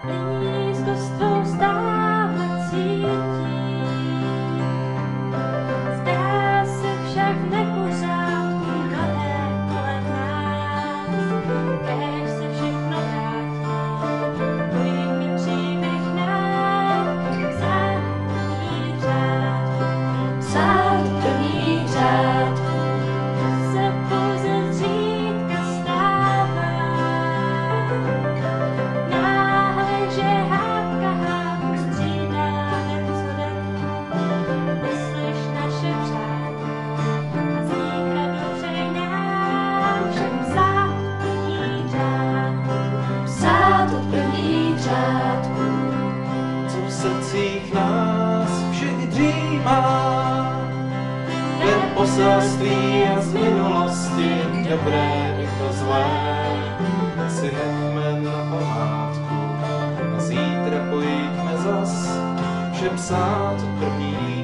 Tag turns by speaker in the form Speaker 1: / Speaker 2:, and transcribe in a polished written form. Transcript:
Speaker 1: blízkost tvou stále cítím. Zdá se však v nepořádku mnohé kolem nás, kéž se všechno vrátí, pojď mi příběh náš, psát plný řádků, se pouze zřídka stává. Náhle, že hádka hádku střídá den co den, vyslyš naše přání a zítra dobře nám všem psát plný řádků.
Speaker 2: Co v srdcích nás všech dřímá, jen poselství a z minulosti, dobré i to zlé, si nechme na památku a zítra pojďme zas všem psát první